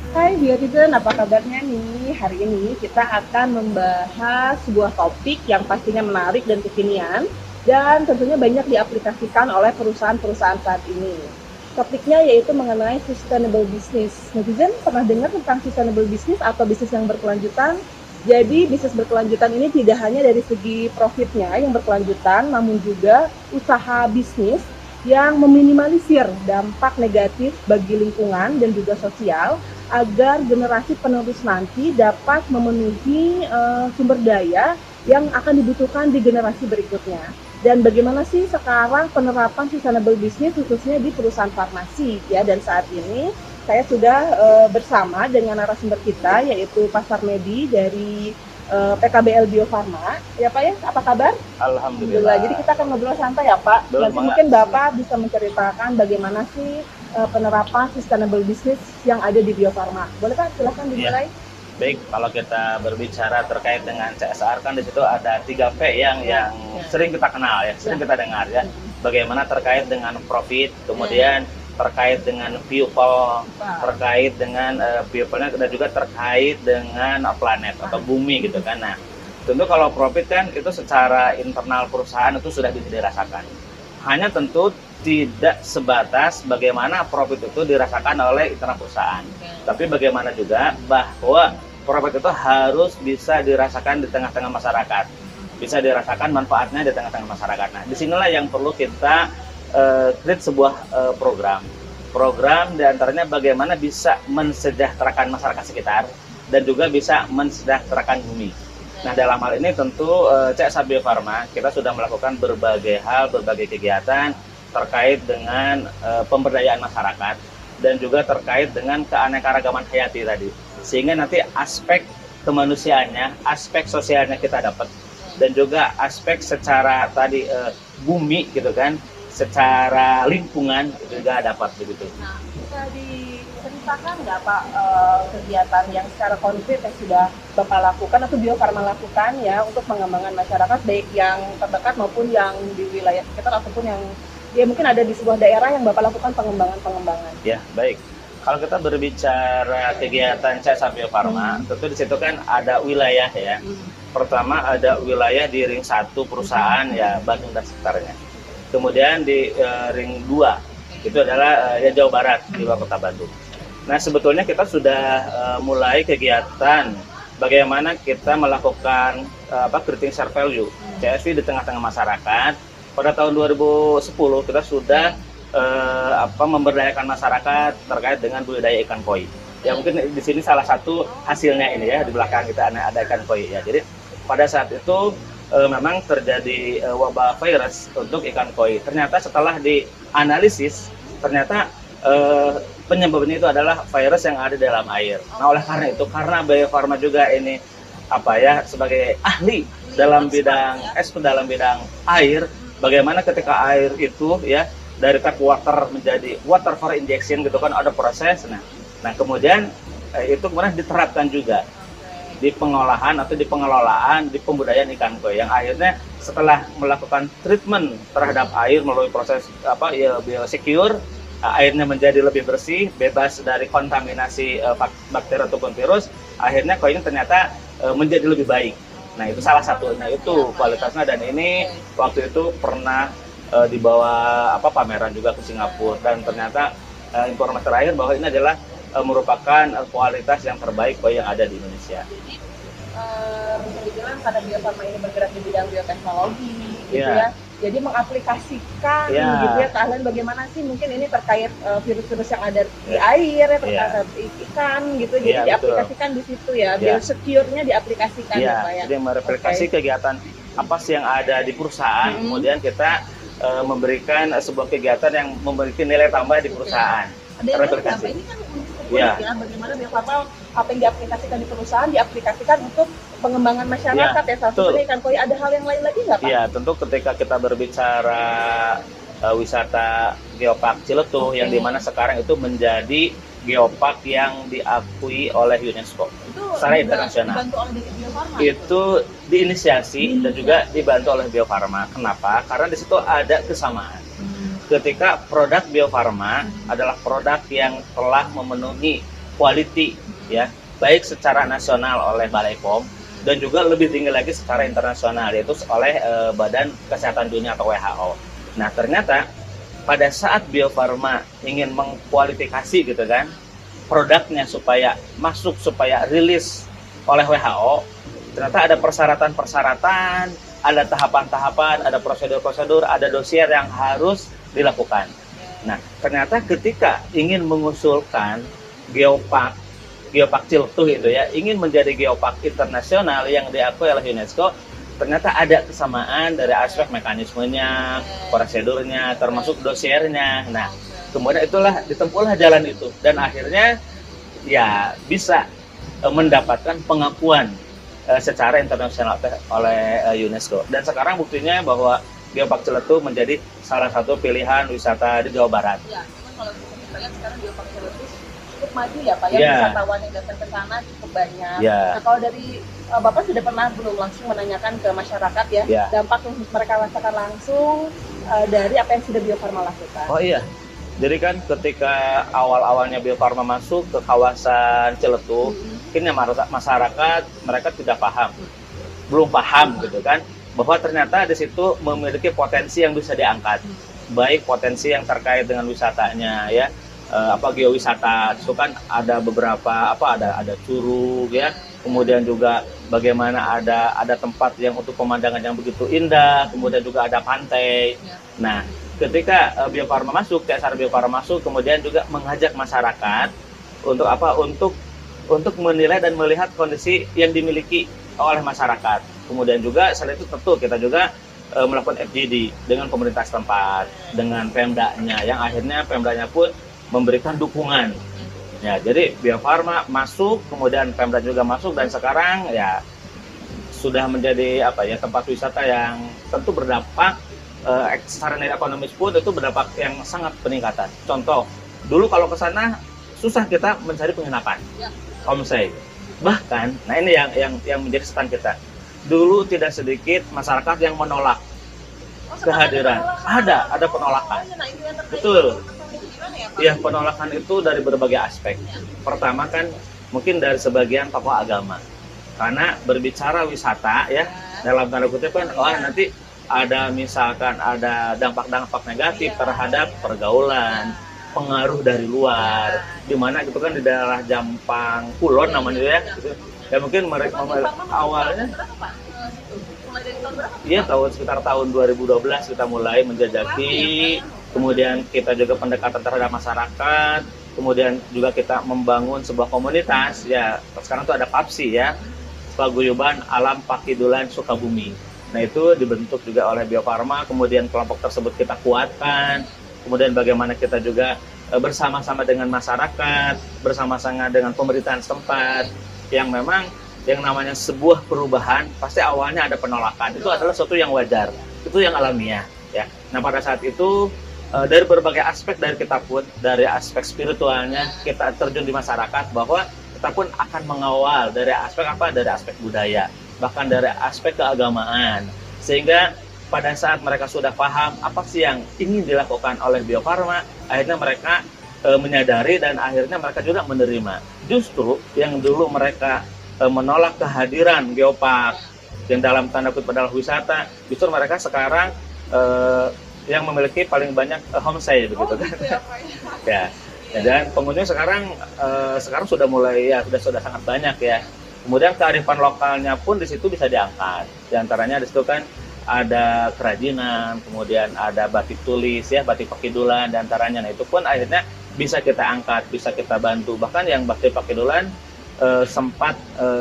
Hai Biotizen, apa kabarnya nih? Hari ini kita akan membahas sebuah topik yang pastinya menarik dan kekinian dan tentunya banyak diaplikasikan oleh perusahaan-perusahaan saat ini. Topiknya yaitu mengenai sustainable business. Netizen pernah dengar tentang sustainable business atau bisnis yang berkelanjutan? Jadi bisnis berkelanjutan ini tidak hanya dari segi profitnya yang berkelanjutan, namun juga usaha bisnis yang meminimalisir dampak negatif bagi lingkungan dan juga sosial agar generasi penerus nanti dapat memenuhi sumber daya yang akan dibutuhkan di generasi berikutnya. Dan bagaimana sih sekarang penerapan sustainable business khususnya di perusahaan farmasi ya, dan saat ini saya sudah bersama dengan narasumber kita yaitu Pak Sarmedi dari PKBL Bio Farma. Ya Pak ya, apa kabar? Alhamdulillah. Jadi kita akan ngobrol santai ya Pak. Nanti mungkin Bapak bisa menceritakan bagaimana sih penerapan sustainable business yang ada di Bio Farma. Boleh Pak, silakan dimulai. Ya. Baik, kalau kita berbicara terkait dengan CSR kan di situ ada 3P yang sering kita kenal ya, sering kita dengar ya. Bagaimana terkait dengan profit, kemudian terkait dengan people, terkait dengan people-nya dan juga terkait dengan planet atau bumi gitu kan. Nah, tentu kalau profit kan itu secara internal perusahaan itu sudah bisa dirasakan. Hanya tentu tidak sebatas bagaimana profit itu dirasakan oleh internal perusahaan. Tapi bagaimana juga bahwa profit itu harus bisa dirasakan di tengah-tengah masyarakat. Bisa dirasakan manfaatnya di tengah-tengah masyarakat. Nah, disinilah yang perlu kita create sebuah program diantaranya bagaimana bisa mensejahterakan masyarakat sekitar dan juga bisa mensejahterakan bumi. Nah, dalam hal ini tentu CSR Bio Farma kita sudah melakukan berbagai hal, berbagai kegiatan terkait dengan pemberdayaan masyarakat dan juga terkait dengan keanekaragaman hayati tadi, sehingga nanti aspek kemanusiaannya, aspek sosialnya kita dapat dan juga aspek secara tadi bumi gitu kan, secara lingkungan juga dapat begitu. Nah, bisa diceritakan nggak Pak kegiatan yang secara konkret yang sudah Bapak lakukan atau Bio Farma lakukan ya untuk pengembangan masyarakat baik yang terdekat maupun yang di wilayah sekitar ataupun yang ya mungkin ada di sebuah daerah yang Bapak lakukan pengembangan. Ya, baik. Kalau kita berbicara kegiatan CSR Bio Farma, tentu di situ kan ada wilayah ya. Pertama ada wilayah di ring 1 perusahaan ya Bandung dan sekitarnya. Kemudian di ring 2 itu adalah ya Jawa Barat di luar kota Bandung. Nah, sebetulnya kita sudah mulai kegiatan bagaimana kita melakukan creating share value CSV di tengah-tengah masyarakat. Pada tahun 2010 kita sudah memberdayakan masyarakat terkait dengan budidaya ikan koi. Ya mungkin di sini salah satu hasilnya ini ya, di belakang kita ada ikan koi ya. Jadi pada saat itu memang terjadi wabah virus untuk ikan koi. Ternyata setelah dianalisis, ternyata penyebabnya itu adalah virus yang ada dalam air. Nah, oleh karena itu, karena Bio Farma juga ini sebagai ahli dalam bidang dalam bidang air, bagaimana ketika air itu ya dari tap water menjadi water for injection gitu kan, ada proses. Nah kemudian itu kemudian diterapkan juga di pengolahan atau di pengelolaan di pembudayaan ikan koi yang akhirnya setelah melakukan treatment terhadap air melalui proses biosecure, airnya menjadi lebih bersih, bebas dari kontaminasi bakteri ataupun virus, akhirnya koi ini ternyata menjadi lebih baik. Nah, itu salah satunya, itu kualitasnya, dan ini waktu itu pernah dibawa pameran juga ke Singapura, dan ternyata informasi terakhir bahwa ini adalah merupakan kualitas yang terbaik koi yang ada di Indonesia. Jadi bisa dibilang karena Bio Farma ini bergerak di bidang bioteknologi gitu ya. Jadi mengaplikasikan gitu ya keahlian bagaimana sih mungkin ini terkait virus-virus yang ada di air ya, terkait ikan gitu. Jadi diaplikasikan di situ ya. Biosecure-nya diaplikasikan ya Pak ya. Jadi mereplikasi kegiatan apa sih yang ada di perusahaan, kemudian kita memberikan sebuah kegiatan yang memiliki nilai tambah di perusahaan. Replikasi. Ini kan ya, bagaimana Bio Farma apa yang diaplikasikan di perusahaan diaplikasikan untuk pengembangan masyarakat ya, salah satunya ikan koi. Ada hal yang lain lagi nggak Pak? Ya, tentu ketika kita berbicara wisata Geopark Ciletuh yang dimana sekarang itu menjadi geopark yang diakui oleh UNESCO secara internasional. Itu diinisiasi dan juga dibantu oleh Bio Farma. Kenapa? Karena di situ ada kesamaan. Ketika produk Bio Farma adalah produk yang telah memenuhi quality ya, baik secara nasional oleh Balai POM dan juga lebih tinggi lagi secara internasional, yaitu oleh Badan Kesehatan Dunia atau WHO. Nah, ternyata pada saat Bio Farma ingin mengkualifikasi gitu kan produknya supaya masuk, supaya rilis oleh WHO, ternyata ada persyaratan-persyaratan, ada tahapan-tahapan, ada prosedur-prosedur, ada dosier yang harus dilakukan. Nah, ternyata ketika ingin mengusulkan geopark Ciltuh itu ya, ingin menjadi geopark internasional yang diakui oleh UNESCO, ternyata ada kesamaan dari aspek mekanismenya, prosedurnya, termasuk dosiernya. Nah, kemudian itulah ditempuhlah jalan itu dan akhirnya ya bisa mendapatkan pengakuan secara internasional oleh UNESCO. Dan sekarang buktinya bahwa Geopark Ciletuh menjadi salah satu pilihan wisata di Jawa Barat. Ya, memang kalau kita lihat sekarang Geopark Ciletuh cukup maju ya Pak, ya, wisatawan yang datang ke sana cukup banyak. Nah, kalau dari Bapak sudah pernah belum langsung menanyakan ke masyarakat ya, dampak yang mereka rasakan langsung dari apa yang sudah Bio Farma lakukan? Oh iya, jadi kan ketika awal-awalnya Bio Farma masuk ke kawasan Ciletuh, mungkin masyarakat mereka tidak paham, belum paham gitu kan, bahwa ternyata di situ memiliki potensi yang bisa diangkat, baik potensi yang terkait dengan wisatanya ya, geowisata itu kan ada beberapa ada curug ya, kemudian juga bagaimana ada tempat yang untuk pemandangan yang begitu indah, kemudian juga ada pantai. Nah, ketika Bio Farma masuk, CSR Bio Farma masuk, kemudian juga mengajak masyarakat untuk untuk menilai dan melihat kondisi yang dimiliki oleh masyarakat. Kemudian juga selain itu tentu kita juga melakukan FGD dengan pemerintah setempat, dengan Pemdanya, yang akhirnya Pemdanya pun memberikan dukungan. Ya, jadi Bio Farma masuk, kemudian Pemda juga masuk, dan sekarang ya sudah menjadi tempat wisata yang tentu berdampak secara nilai ekonomis pun itu berdampak yang sangat peningkatan. Contoh, dulu kalau ke sana susah kita mencari penginapan, homestay. Bahkan, nah ini yang menjadi stand kita. Dulu tidak sedikit masyarakat yang menolak kehadiran. Ada penolakan. Betul. Ya, penolakan itu dari berbagai aspek. Pertama kan mungkin dari sebagian tokoh agama. Karena berbicara wisata ya, dalam tanda kutip kan, nanti ada misalkan ada dampak-dampak negatif terhadap pergaulan, pengaruh dari luar, di mana itu kan di daerah Jampang Kulon namanya ya. Ya mungkin mereka awalnya sekitar tahun 2012 kita mulai menjajaki, kemudian kita juga pendekatan terhadap masyarakat, kemudian juga kita membangun sebuah komunitas ya. Sekarang tuh ada PAPSI ya, Paguyuban Alam Pakidulan Sukabumi. Nah, itu dibentuk juga oleh Bio Farma, kemudian kelompok tersebut kita kuatkan, kemudian bagaimana kita juga bersama-sama dengan masyarakat, bersama-sama dengan pemerintahan setempat, yang memang yang namanya sebuah perubahan pasti awalnya ada penolakan. Itu adalah sesuatu yang wajar, itu yang alamiah ya. Nah, pada saat itu dari berbagai aspek dari kita pun, dari aspek spiritualnya kita terjun di masyarakat, bahwa kita pun akan mengawal dari aspek dari aspek budaya, bahkan dari aspek keagamaan, sehingga pada saat mereka sudah paham apa sih yang ingin dilakukan oleh Bio Farma, akhirnya mereka menyadari dan akhirnya mereka juga menerima. Justru yang dulu mereka menolak kehadiran geopark yang dalam tanda kutip adalah wisata, justru mereka sekarang yang memiliki paling banyak homestay begitu kan. Ya. Dan pengunjung sekarang sudah mulai ya sudah sangat banyak ya. Kemudian kearifan lokalnya pun di situ bisa diangkat. Di antaranya di situ kan ada kerajinan, kemudian ada batik tulis ya, batik pakidulan di antaranya. Nah, itu pun akhirnya bisa kita angkat, bisa kita bantu. Bahkan yang batik pakidulan sempat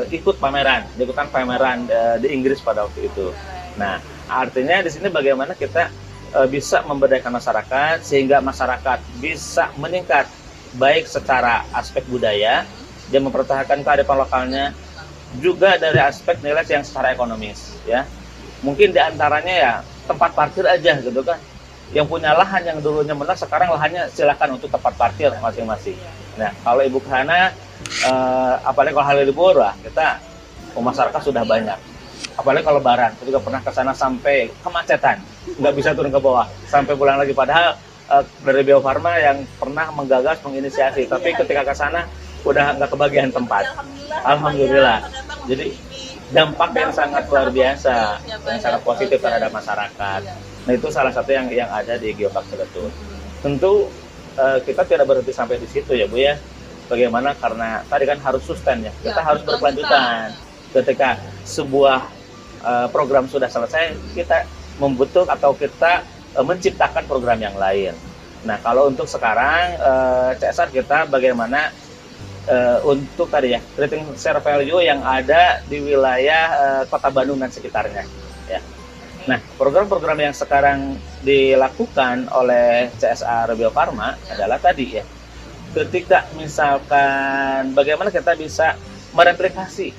ikutan pameran di Inggris pada waktu itu. Nah, artinya di sini bagaimana kita bisa memberdayakan masyarakat sehingga masyarakat bisa meningkat baik secara aspek budaya, dia mempertahankan kearifan lokalnya, juga dari aspek nilai yang secara ekonomis ya. Mungkin di antaranya ya tempat parkir aja gitu kan. Yang punya lahan yang dulunya benar, sekarang lahannya silakan untuk tempat parkir masing-masing. Nah, kalau Ibu Khana apalagi kalau hari libur kita masyarakat sudah banyak. Apalagi kalau lebaran, kita juga pernah ke sana sampai kemacetan, nggak bisa turun ke bawah, sampai pulang lagi. Padahal dari Bio Farma yang pernah menggagas, menginisiasi, tapi ketika ke sana udah nggak kebagian tempat. Alhamdulillah. Jadi dampak yang sangat luar biasa, yang sangat positif terhadap masyarakat. Nah itu salah satu yang ada di Geopark Ciletuh. Tentu kita tidak berhenti sampai di situ ya Bu ya. Bagaimana, karena tadi kan harus sustain ya, kita harus berkelanjutan. Ketika sebuah program sudah selesai, kita membentuk atau kita menciptakan program yang lain. Nah kalau untuk sekarang CSR kita bagaimana untuk tadi ya creating share value yang ada di wilayah Kota Bandung dan sekitarnya ya. Nah program-program yang sekarang dilakukan oleh CSR Bio Farma adalah tadi ya, ketika misalkan bagaimana kita bisa mereplikasi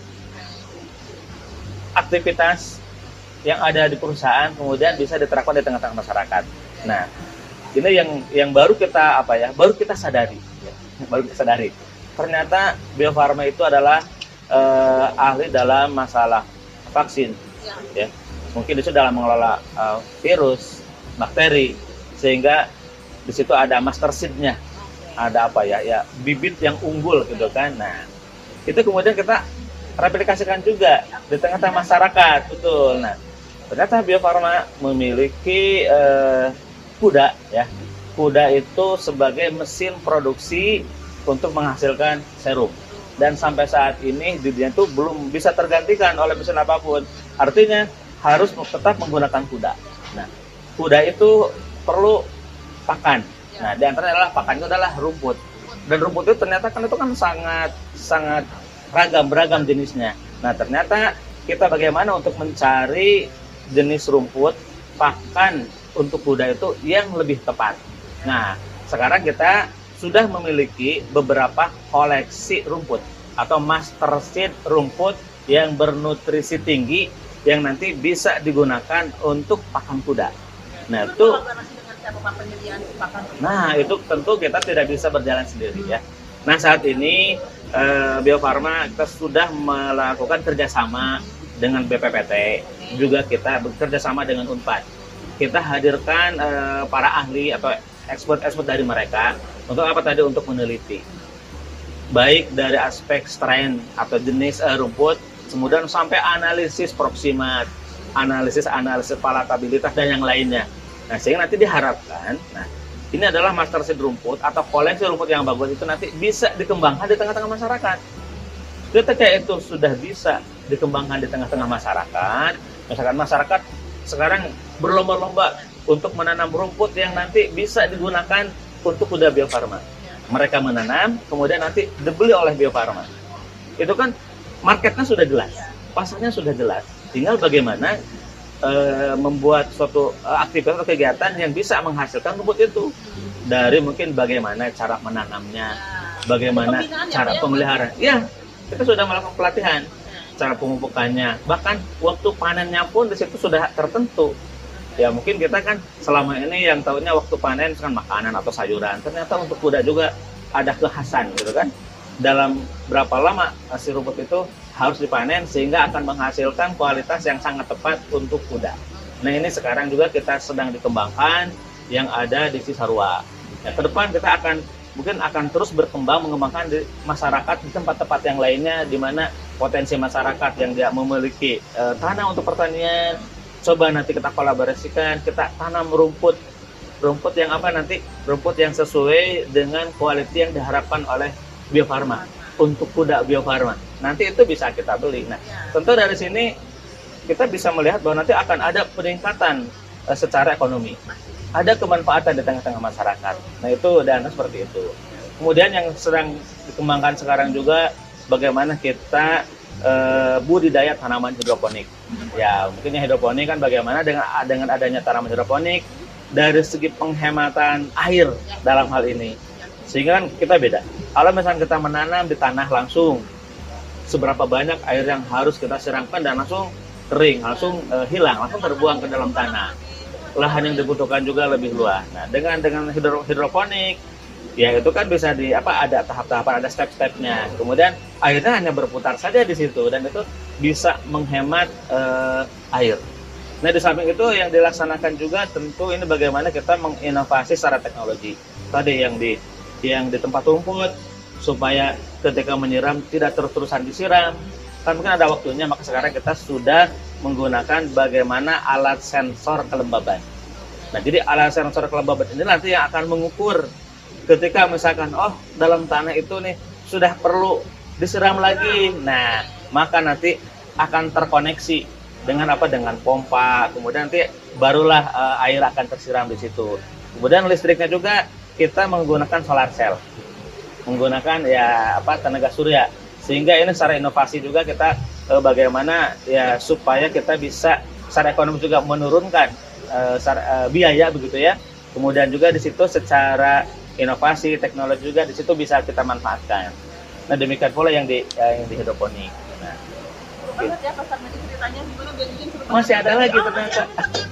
aktivitas yang ada di perusahaan kemudian bisa diterapkan di tengah-tengah masyarakat. Nah ini yang baru kita baru kita sadari ya. Baru kita sadari ternyata Bio Farma itu adalah ahli dalam masalah vaksin ya. Mungkin itu dalam mengelola virus, bakteri, sehingga di situ ada master seed-nya, ada bibit yang unggul gitu kan. Nah itu kemudian kita replikasikan juga di tengah-tengah masyarakat, betul. Nah ternyata Bio Farma memiliki kuda ya. Kuda itu sebagai mesin produksi untuk menghasilkan serum, dan sampai saat ini di dunia itu belum bisa tergantikan oleh mesin apapun. Artinya harus tetap menggunakan kuda. Nah kuda itu perlu pakan. Nah di antaranya adalah pakannya adalah rumput, dan rumput itu ternyata kan sangat beragam jenisnya. Nah ternyata kita bagaimana untuk mencari jenis rumput pakan untuk kuda itu yang lebih tepat. Nah sekarang kita sudah memiliki beberapa koleksi rumput atau master seed rumput yang bernutrisi tinggi yang nanti bisa digunakan untuk pakan kuda. Nah itu tentu kita tidak bisa berjalan sendiri ya. Nah saat ini Bio Farma kita sudah melakukan kerjasama dengan BPPT, juga kita bekerjasama dengan Unpad. Kita hadirkan para ahli atau expert dari mereka untuk untuk meneliti baik dari aspek strain atau jenis rumput, kemudian sampai analisis proximat, analisis palatabilitas dan yang lainnya. Nah sehingga nanti diharapkan, ini adalah master seed rumput atau koleksi rumput yang bagus itu nanti bisa dikembangkan di tengah-tengah masyarakat. Ketika itu sudah bisa dikembangkan di tengah-tengah masyarakat, masyarakat sekarang berlomba-lomba untuk menanam rumput yang nanti bisa digunakan untuk kuda Bio Farma. Mereka menanam, kemudian nanti dibeli oleh Bio Farma. Itu kan marketnya sudah jelas, pasarnya sudah jelas. Tinggal bagaimana membuat suatu aktivitas atau kegiatan yang bisa menghasilkan rumput itu. Dari mungkin bagaimana cara menanamnya, bagaimana cara pemeliharaan. Ya, kita sudah melakukan pelatihan, cara pemupukannya, bahkan waktu panennya pun di situ sudah tertentu. Ya mungkin kita kan selama ini yang tahunya waktu panen kan makanan atau sayuran. Ternyata untuk kuda juga ada kekhasan gitu kan. Dalam berapa lama si rumput itu harus dipanen sehingga akan menghasilkan kualitas yang sangat tepat untuk kuda. Nah ini sekarang juga kita sedang dikembangkan yang ada di Cisarua. Ya, ke depan kita akan terus berkembang mengembangkan di masyarakat di tempat-tempat yang lainnya di mana potensi masyarakat yang dia memiliki tanah untuk pertanian. Coba nanti kita kolaborasikan, kita tanam rumput yang rumput yang sesuai dengan kualitas yang diharapkan oleh Bio Farma untuk kuda Bio Farma. Nanti itu bisa kita beli. Nah, tentu dari sini kita bisa melihat bahwa nanti akan ada peningkatan secara ekonomi, ada kemanfaatan di tengah-tengah masyarakat. Nah itu dana seperti itu. Kemudian yang sedang dikembangkan sekarang juga bagaimana kita budidaya tanaman hidroponik. Ya, mungkinnya hidroponik kan bagaimana dengan adanya tanaman hidroponik dari segi penghematan air dalam hal ini. Sehingga kan kita beda. Kalau misalnya kita menanam di tanah langsung, seberapa banyak air yang harus kita siramkan dan langsung kering, langsung hilang, langsung terbuang ke dalam tanah. Lahan yang dibutuhkan juga lebih luas. Nah, dengan hidroponik ya itu kan bisa ada tahap-tahapan, ada step-stepnya. Kemudian airnya hanya berputar saja di situ dan itu bisa menghemat air. Nah di samping itu yang dilaksanakan juga tentu ini bagaimana kita menginovasi secara teknologi. Tadi yang di tempat rumput supaya ketika menyiram tidak terus-terusan disiram. Kan mungkin ada waktunya, maka sekarang kita sudah menggunakan bagaimana alat sensor kelembaban. Nah, jadi alat sensor kelembaban ini nanti yang akan mengukur ketika misalkan, oh dalam tanah itu nih sudah perlu disiram lagi. Nah, maka nanti akan terkoneksi dengan apa? Dengan pompa. Kemudian nanti barulah air akan tersiram di situ. Kemudian listriknya juga kita menggunakan solar cell, menggunakan ya apa? Tenaga surya. Sehingga ini secara inovasi juga kita bagaimana ya supaya kita bisa secara ekonomi juga menurunkan biaya begitu ya. Kemudian juga di situ secara inovasi teknologi juga di situ bisa kita manfaatkan. Nah, demikian pula yang di hidroponik. Nah, ya, ceritanya gimana masih ada lagi ternyata.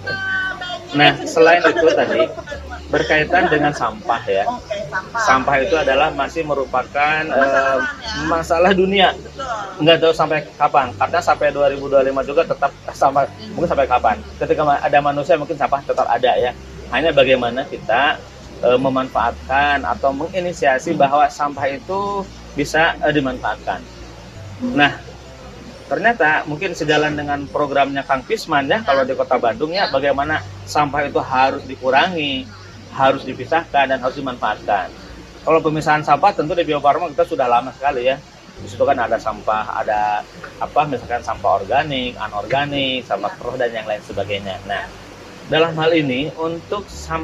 Nah, selain itu tadi berkaitan dengan sampah ya. Sampah itu adalah masih merupakan masalah dunia. Nggak tahu sampai kapan. Karena sampai 2025 juga tetap sampah. Mungkin sampai kapan. Ketika ada manusia mungkin sampah tetap ada ya. Hanya bagaimana kita memanfaatkan atau menginisiasi bahwa sampah itu bisa dimanfaatkan. Nah, ternyata mungkin sejalan dengan programnya Kang Pisman ya, kalau di Kota Bandung ya, bagaimana sampah itu harus dikurangi, harus dipisahkan, dan harus dimanfaatkan. Kalau pemisahan sampah tentu di Bio Farma kita sudah lama sekali ya. Di situ kan ada sampah, ada apa misalkan sampah organik, anorganik, sampah keruh dan yang lain sebagainya. Nah, dalam hal ini untuk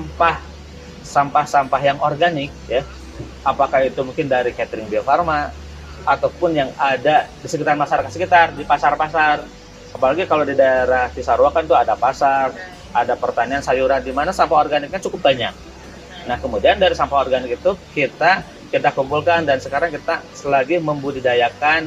sampah-sampah yang organik ya, apakah itu mungkin dari catering Bio Farma ataupun yang ada di sekitar masyarakat sekitar, di pasar-pasar. Apalagi kalau di daerah Cisarua kan tuh ada pasar, ada pertanian sayuran di mana sampah organiknya cukup banyak. Nah, kemudian dari sampah organik itu kita kumpulkan, dan sekarang kita selagi membudidayakan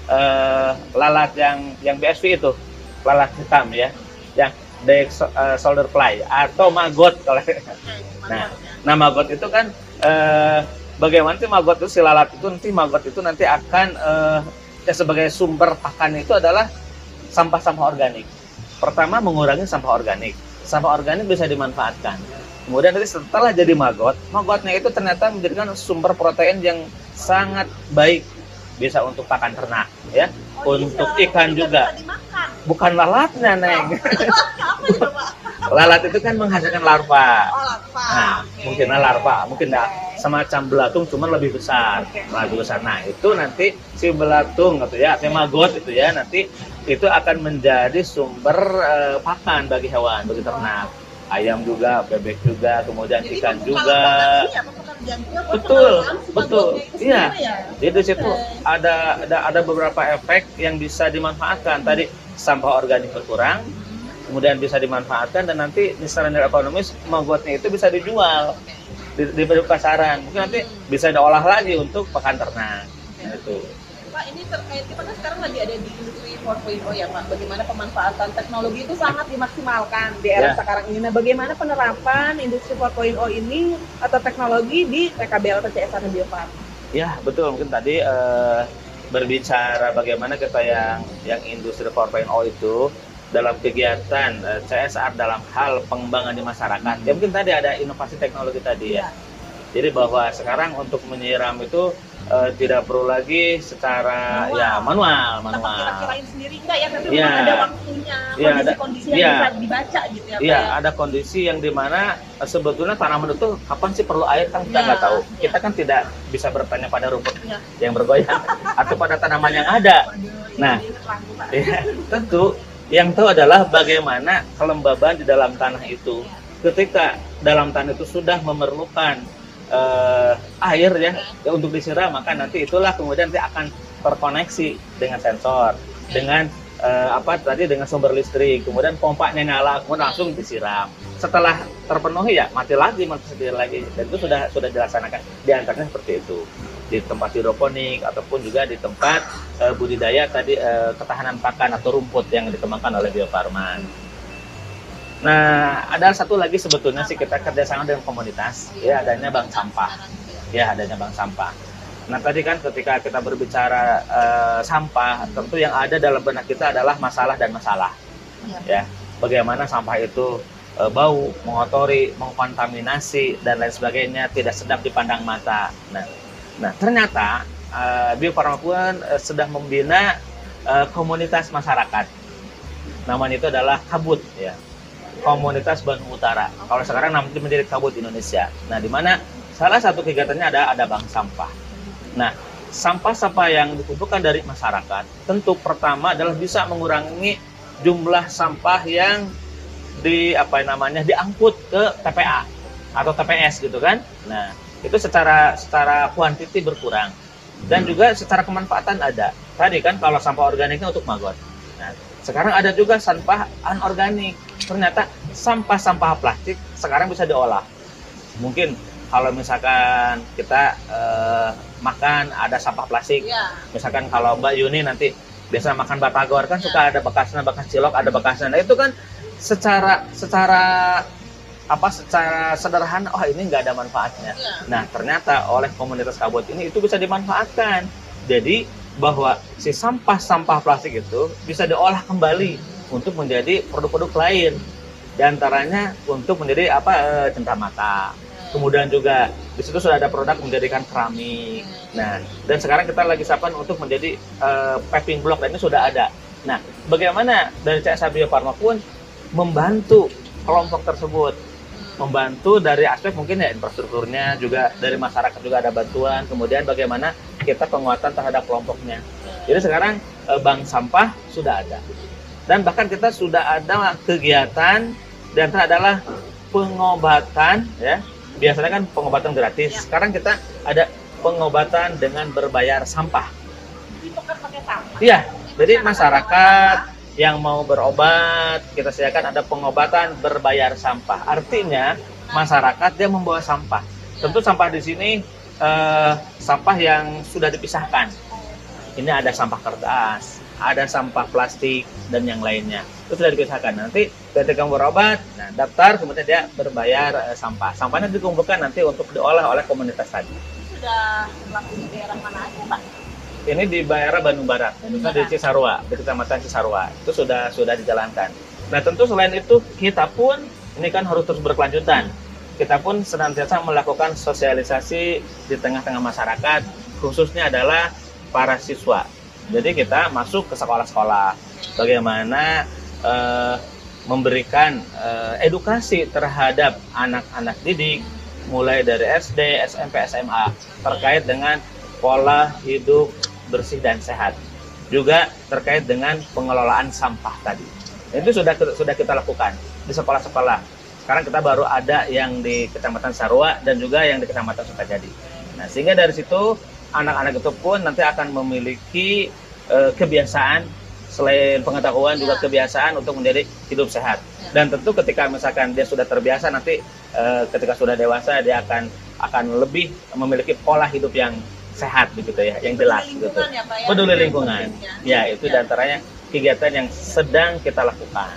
lalat yang BSV itu, lalat hitam ya, yang shoulder fly atau maggot kalau. Nah, maggot itu kan bagaimana sih maggot itu, si lalat itu nanti akan ya sebagai sumber pakan itu adalah sampah-sampah organik. Pertama, mengurangi sampah organik. Sampah organik bisa dimanfaatkan. Kemudian nanti setelah jadi magotnya itu ternyata menjadikan sumber protein yang sangat baik, bisa untuk pakan ternak ya, untuk ikan juga. Bukan lalatnya, Neng. Lalat itu kan menghasilkan larva. Nah, mungkin semacam belatung cuma lebih besar. Nah, itu nanti si belatung gitu ya, magot itu ya, nanti itu akan menjadi sumber pakan bagi hewan, bagi ternak. Ayam juga, bebek juga, kemudian ikan juga. Betul. Iya. Jadi di situ ada beberapa efek yang bisa dimanfaatkan. Tadi sampah organik berkurang, kemudian bisa dimanfaatkan, dan nanti secara nilai ekonomis magotnya itu bisa dijual di pasaran. Mungkin nanti bisa diolah lagi untuk pakan ternak. Nah, itu. Pak, ini terkait kita kan sekarang lagi ada di industri 4.0 ya Pak. Bagaimana pemanfaatan teknologi itu sangat dimaksimalkan di era sekarang ini. Nah, bagaimana penerapan industri 4.0 ini atau teknologi di PKBL TCSR dan Bio Farma? Ya, betul. Mungkin tadi berbicara bagaimana kita yang industri 4.0 itu dalam kegiatan CSR dalam hal pengembangan di masyarakat. Ya mungkin tadi ada inovasi teknologi tadi ya. Jadi bahwa sekarang untuk menyiram itu tidak perlu lagi secara manual. Kira-kirain sendiri enggak ya, tapi memang ada waktunya, kondisi yang bisa dibaca gitu ya. Iya, ada kondisi yang dimana sebetulnya tanaman itu kapan sih perlu air kan kita nggak tahu. Kita kan tidak bisa bertanya pada rumput yang bergoyang atau pada tanaman yang ada. Nah, tentu yang tahu adalah bagaimana kelembaban di dalam tanah itu. Ketika dalam tanah itu sudah memerlukan air ya untuk disiram, maka nanti itulah kemudian nanti akan terkoneksi dengan sensor, dengan dengan sumber listrik, kemudian pompanya nyala, kemudian langsung disiram. Setelah terpenuhi ya mati sendiri lagi, dan itu sudah dilaksanakan di antaranya seperti itu di tempat hidroponik ataupun juga di tempat budidaya tadi ketahanan pakan atau rumput yang dikembangkan oleh Bio Farma. Nah, ada satu lagi sebetulnya sih, kita kerjasama dengan komunitas, ya adanya bank sampah. Nah, tadi kan ketika kita berbicara sampah, tentu yang ada dalam benak kita adalah masalah dan masalah. Ya, bagaimana sampah itu bau, mengotori, mengkontaminasi dan lain sebagainya, tidak sedap dipandang mata. Nah, Nah, ternyata Bio Farma pun sedang membina komunitas masyarakat. Namanya itu adalah Kabut ya. Komunitas Bandung Utara. Kalau sekarang namanya menjadi Kabut Indonesia. Nah, di mana salah satu kegiatannya ada bank sampah. Nah, sampah-sampah yang dikumpulkan dari masyarakat tentu pertama adalah bisa mengurangi jumlah sampah yang diangkut ke TPA atau TPS gitu kan. Nah, itu secara kuantiti berkurang dan juga secara kemanfaatan ada. Tadi kan kalau sampah organiknya untuk magot. Nah, sekarang ada juga sampah anorganik. Ternyata sampah-sampah plastik sekarang bisa diolah. Mungkin kalau misalkan kita makan ada sampah plastik, misalkan kalau Mbak Yuni nanti biasa makan batagor kan suka ada bekasnya, bekas cilok ada bekasnya. Nah, itu kan secara sederhana, oh ini nggak ada manfaatnya. Nah, ternyata oleh komunitas Kabut ini itu bisa dimanfaatkan. Jadi bahwa si sampah-sampah plastik itu bisa diolah kembali untuk menjadi produk-produk lain. Di antaranya untuk menjadi cenderamata. Kemudian juga di situ sudah ada produk menjadikan keramik. Nah, dan sekarang kita lagi siapkan untuk menjadi paving block dan ini sudah ada. Nah, bagaimana dari CSR Bio Farma pun membantu kelompok tersebut, membantu dari aspek mungkin ya infrastrukturnya, juga dari masyarakat juga ada bantuan, kemudian bagaimana kita penguatan terhadap kelompoknya. Jadi sekarang bank sampah sudah ada, dan bahkan kita sudah ada kegiatan dan adalah pengobatan ya. Biasanya kan pengobatan gratis, sekarang kita ada pengobatan dengan berbayar sampah. Ditukar pakai sampah. Iya, jadi masyarakat yang mau berobat, kita sediakan ada pengobatan berbayar sampah. Artinya masyarakat dia membawa sampah. Tentu sampah di sini sampah yang sudah dipisahkan. Ini ada sampah kertas, ada sampah plastik dan yang lainnya. Itu sudah dipisahkan. Nanti ketika berobat, nah daftar kemudian dia berbayar sampah. Sampahnya dikumpulkan nanti untuk diolah oleh komunitas tadi. Sudah berlaku di daerah mana aja, Pak? Ini di daerah Bandung Barat, itu di Cisarua, di Kecamatan Cisarua. Itu sudah dijalankan. Nah, tentu selain itu kita pun ini kan harus terus berkelanjutan. Kita pun senantiasa melakukan sosialisasi di tengah-tengah masyarakat, khususnya adalah para siswa. Jadi kita masuk ke sekolah-sekolah, bagaimana memberikan edukasi terhadap anak-anak didik, mulai dari SD, SMP, SMA, terkait dengan pola hidup bersih dan sehat. Juga terkait dengan pengelolaan sampah tadi. Itu sudah kita lakukan di sekolah-sekolah. Sekarang kita baru ada yang di Kecamatan Sarua dan juga yang di Kecamatan Sukajadi. Nah, sehingga dari situ anak-anak itu pun nanti akan memiliki kebiasaan, selain pengetahuan juga kebiasaan untuk menjadi hidup sehat. Dan tentu ketika misalkan dia sudah terbiasa, nanti ketika sudah dewasa dia akan lebih memiliki pola hidup yang sehat begitu ya, yang jelas gitu. Peduli lingkungan. Ya, itu diantaranya kegiatan yang sedang kita lakukan.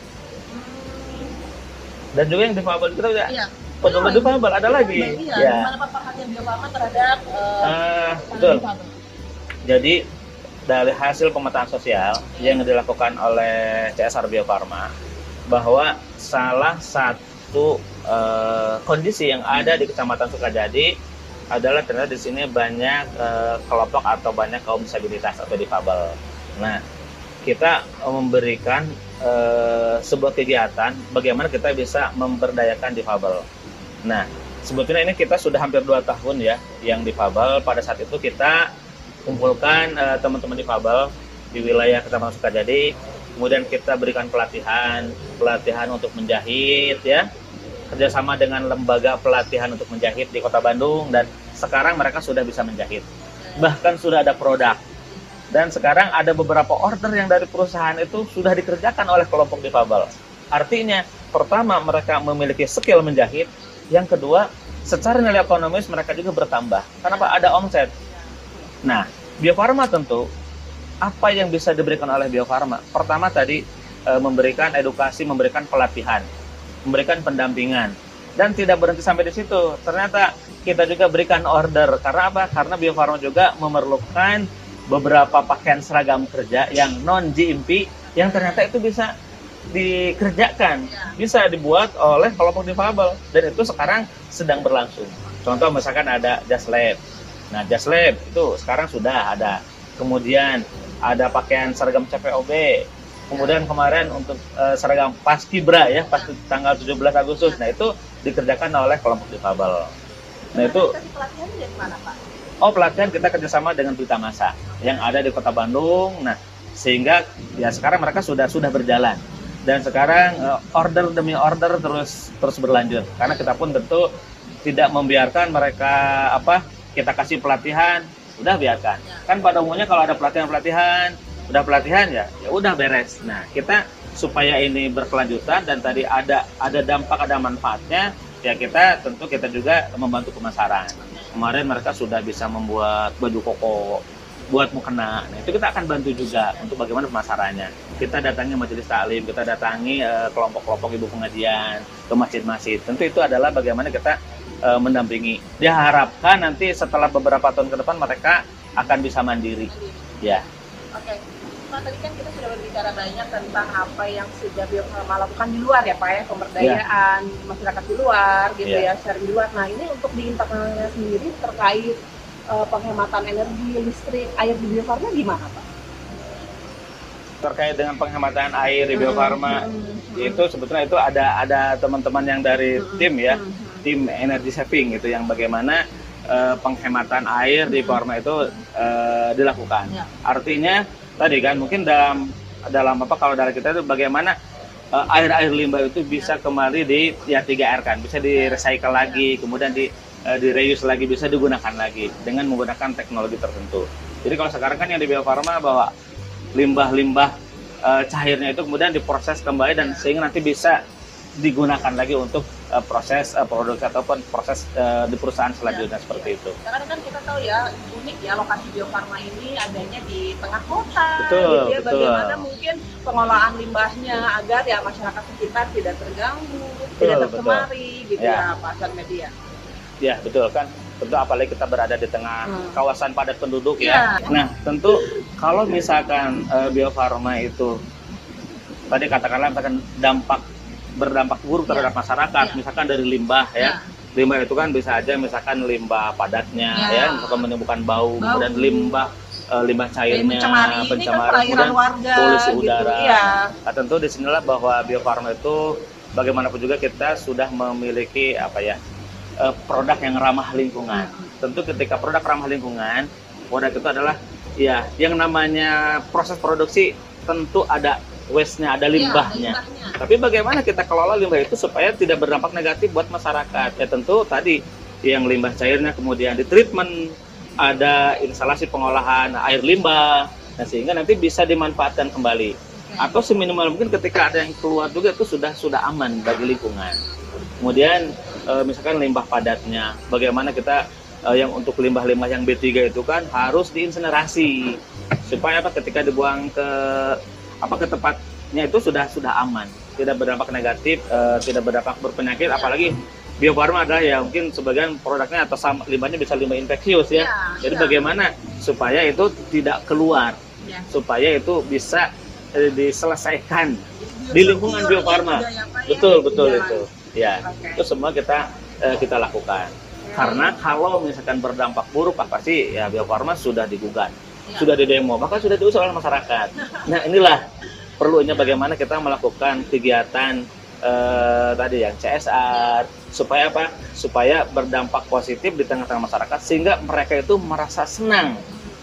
Dan juga yang difabel kita juga peduli difabel ada lagi. Gimana Pak perhatian Bio Farma terhadap betul. Jadi dari hasil pemetaan sosial yang dilakukan oleh CSR Bio Farma, bahwa salah satu kondisi yang ada di Kecamatan Sukajadi adalah ternyata di sini banyak kelompok atau banyak kaum disabilitas atau difabel. Nah, kita memberikan sebuah kegiatan bagaimana kita bisa memberdayakan difabel. Nah, sebetulnya ini kita sudah hampir 2 tahun ya yang difabel. Pada saat itu kita kumpulkan teman-teman difabel di wilayah Kecamatan Sukajadi, kemudian kita berikan pelatihan untuk menjahit ya, kerjasama dengan lembaga pelatihan untuk menjahit di Kota Bandung, dan sekarang mereka sudah bisa menjahit, bahkan sudah ada produk, dan sekarang ada beberapa order yang dari perusahaan itu sudah dikerjakan oleh kelompok difabel. Artinya pertama mereka memiliki skill menjahit, yang kedua secara nilai ekonomis mereka juga bertambah. Kenapa? Ada omset. Nah, Bio Farma tentu apa yang bisa diberikan oleh Bio Farma? Pertama tadi memberikan edukasi, memberikan pelatihan, memberikan pendampingan, dan tidak berhenti sampai di situ. Ternyata kita juga berikan order. Karena apa? Karena Bio Farma juga memerlukan beberapa pakaian seragam kerja yang non GMP yang ternyata itu bisa dikerjakan, bisa dibuat oleh kelompok difabel, dan itu sekarang sedang berlangsung. Contoh misalkan ada jas lab, Nah, jas lab itu sekarang sudah ada. Kemudian ada pakaian seragam CPOB. Kemudian kemarin untuk seragam Paskibra ya, pas tanggal 17 Agustus. Nah, itu dikerjakan oleh kelompok difabel. Nah, itu pelatihannya dari mana, Pak? Oh, pelatihan kita kerjasama dengan Pelita Masa yang ada di Kota Bandung. Nah, sehingga ya sekarang mereka sudah berjalan. Dan sekarang order demi order terus berlanjut. Karena kita pun tentu tidak membiarkan mereka kita kasih pelatihan, udah biarkan. Kan pada umumnya kalau ada pelatihan, udah pelatihan ya udah beres. Nah, kita supaya ini berkelanjutan dan tadi ada dampak, ada manfaatnya, ya kita juga membantu pemasaran. Kemarin mereka sudah bisa membuat baju koko buat mukena. Nah, itu kita akan bantu juga untuk bagaimana pemasarannya. Kita datangi majelis taklim, kita datangi kelompok-kelompok ibu pengajian, ke masjid-masjid. Tentu itu adalah bagaimana kita mendampingi. Diharapkan nanti setelah beberapa tahun ke depan mereka akan bisa mandiri. Ya. Oke. Pak, tadi kan kita sudah berbicara banyak tentang apa yang sudah Bio Farma lakukan di luar ya Pak ya, pemberdayaan masyarakat di luar gitu ya, sharing di luar. Nah, ini untuk di internalnya sendiri terkait penghematan energi, listrik, air di Bio Farma gimana Pak? Terkait dengan penghematan air di Bio Farma, itu sebetulnya itu ada teman-teman yang dari tim ya, tim energy saving gitu, yang bagaimana penghematan air di Bio Farma itu dilakukan. Artinya tadi kan mungkin dalam kalau dari kita itu bagaimana air limbah itu bisa kembali di 3R kan, bisa di-recycle lagi, kemudian di reuse lagi, bisa digunakan lagi dengan menggunakan teknologi tertentu. Jadi kalau sekarang kan yang di Bio Farma bahwa limbah-limbah cairnya itu kemudian diproses kembali dan sehingga nanti bisa digunakan lagi untuk proses produksi ataupun proses di perusahaan selanjutnya seperti itu. Karena kan kita tahu ya, unik ya lokasi Bio Farma ini adanya di tengah kota. Betul, gitu ya. betul. Bagaimana mungkin pengolahan limbahnya agar ya masyarakat sekitar tidak terganggu, tidak tercemari gitu ya Pak Sarmedia. Ya, betul kan. Tentu apalagi kita berada di tengah kawasan padat penduduk ya. Nah, tentu kalau misalkan Bio Farma itu tadi katakanlah berdampak buruk terhadap masyarakat, misalkan dari limbah ya. Limbah itu kan bisa aja misalkan limbah padatnya ya, misalkan menimbulkan bau, kemudian limbah cairnya, pencemaran, kemudian polusi udara. Nah, tentu disinilah bahwa Bio Farma itu bagaimanapun juga kita sudah memiliki produk yang ramah lingkungan. Tentu ketika produk ramah lingkungan, produk itu adalah ya yang namanya proses produksi tentu ada waste-nya, ada limbahnya. Tapi bagaimana kita kelola limbah itu supaya tidak berdampak negatif buat masyarakat? Ya tentu tadi yang limbah cairnya kemudian ditreatment, ada instalasi pengolahan air limbah, nah sehingga nanti bisa dimanfaatkan kembali. Atau seminimal mungkin ketika ada yang keluar juga itu sudah aman bagi lingkungan. Kemudian misalkan limbah padatnya, bagaimana kita yang untuk limbah-limbah yang B3 itu kan harus diinsinerasi supaya ketika dibuang ke tempatnya itu sudah aman, tidak berdampak negatif, tidak berdampak berpenyakit, apalagi Bio Farma adalah ya mungkin sebagian produknya atau limbahnya bisa limbah infeksius ya. Jadi bagaimana supaya itu tidak keluar, supaya itu bisa diselesaikan di lingkungan Bio Farma. Betul itu. Ya, itu semua kita lakukan. Karena kalau misalkan berdampak buruk, pasti ya Bio Farma sudah digugat, sudah didemo, maka sudah diusir oleh masyarakat. Nah, inilah perlunya bagaimana kita melakukan kegiatan tadi yang CSR supaya supaya berdampak positif di tengah-tengah masyarakat sehingga mereka itu merasa senang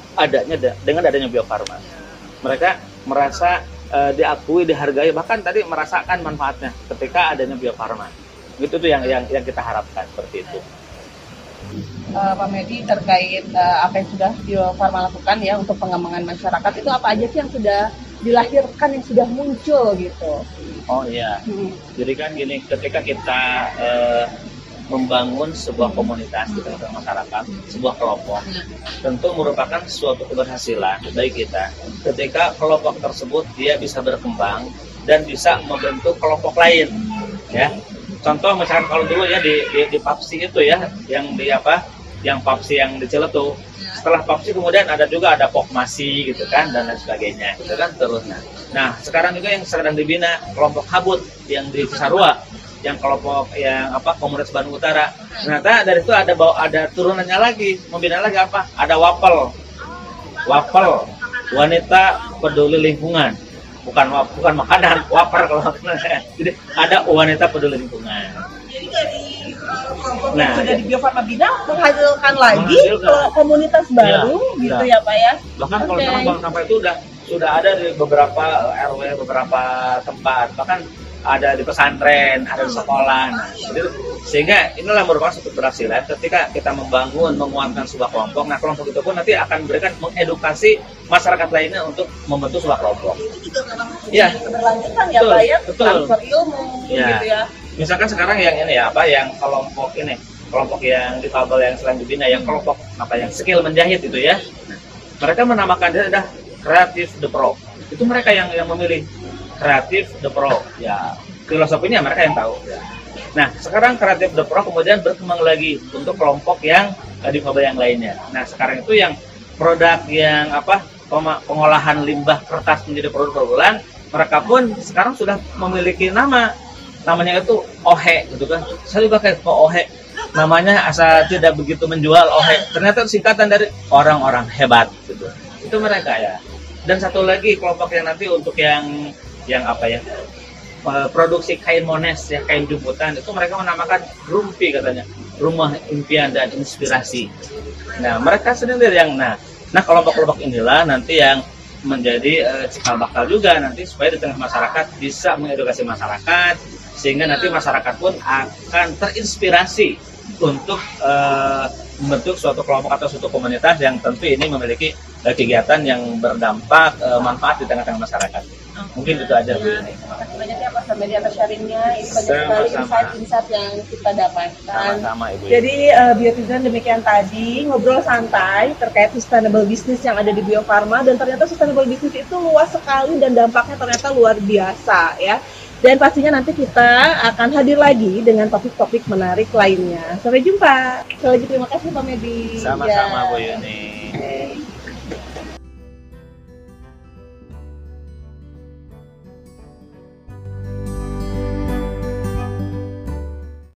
dengan adanya Bio Farma. Mereka merasa diakui, dihargai, bahkan tadi merasakan manfaatnya ketika adanya Bio Farma. Itu tuh yang kita harapkan seperti itu. Pak Medi, terkait apa yang sudah Bio Farma lakukan ya untuk pengembangan masyarakat, itu apa aja sih yang sudah dilahirkan, yang sudah muncul gitu? Oh iya, jadi kan gini, ketika kita membangun sebuah komunitas di tengah masyarakat, sebuah kelompok, tentu merupakan suatu keberhasilan bagi kita ketika kelompok tersebut dia bisa berkembang dan bisa membentuk kelompok lain ya. Contoh misalkan kalau dulu ya di PAPSI itu ya, yang PAPSI yang di Ciletuh. Setelah PAPSI kemudian ada POKMASI gitu kan, dan lain sebagainya gitu kan terus. Nah, sekarang juga yang sedang dibina kelompok Habut yang di Cisarua, yang kelompok yang Komunitas Bandung Utara. Ternyata dari itu ada turunannya lagi, membina lagi apa? Ada wapel, wanita peduli lingkungan. Bukan makanan, waper kalau makanan. Jadi ada wanita peduli lingkungan. Jadi dari kelompok yang sudah di Bio Farma Bina menghasilkan lagi komunitas baru gitu ya Pak ya. Bahkan kalau sekarang bank sampah itu sudah ada di beberapa RW, beberapa tempat, bahkan ada di pesantren, ada di sekolah. Nah, jadi, sehingga inilah merupakan suatu keberhasilan ketika kita membangun, menguatkan sebuah kelompok. Nah, kelompok itu pun nanti akan memberikan mengedukasi masyarakat lainnya untuk membentuk sebuah kelompok. Itu juga memang keberlanjutan ya Pak ya, transfer ilmu gitu ya. Misalkan sekarang yang ini ya, yang kelompok yang difabel yang selain dibina, yang kelompok yang skill menjahit itu ya. Nah, mereka menamakan dia adalah Creative the Pro. Itu mereka yang memilih Creative the Pro. Ya, filosofinya mereka yang tahu. Ya. Nah, sekarang Creative the Pro kemudian berkembang lagi untuk kelompok yang difabel yang lainnya. Nah, sekarang itu yang produk yang pengolahan limbah kertas menjadi produk perbulan, mereka pun sekarang sudah memiliki namanya itu OHE gitu kan. Saya juga kayak OHE, namanya asal tidak begitu menjual OHE, ternyata singkatan dari orang-orang hebat gitu. Itu mereka ya. Dan satu lagi kelompok yang nanti untuk yang produksi kain mones ya, kain jemputan, itu mereka menamakan Rumpi katanya, Rumah Impian dan Inspirasi. Nah, mereka sendiri yang nah kelompok-kelompok inilah nanti yang menjadi cikal bakal juga nanti supaya di tengah masyarakat bisa mengedukasi masyarakat, sehingga nanti masyarakat pun akan terinspirasi untuk membentuk suatu kelompok atau suatu komunitas yang tentu ini memiliki kegiatan yang berdampak manfaat di tengah-tengah masyarakat. Mungkin itu aja Bu ini. Terima kasih banyak ya Pak Samedi atas sharingnya. Ini banyak sekali insight-insight yang kita dapatkan. Sama-sama Ibu. Jadi Biotizen demikian tadi ngobrol santai terkait sustainable business yang ada di Bio Farma, dan ternyata sustainable business itu luas sekali dan dampaknya ternyata luar biasa ya. Dan pastinya nanti kita akan hadir lagi dengan topik-topik menarik lainnya. Sampai jumpa. Sekali lagi terima kasih Pak Medi. Sama-sama Bu Yuni.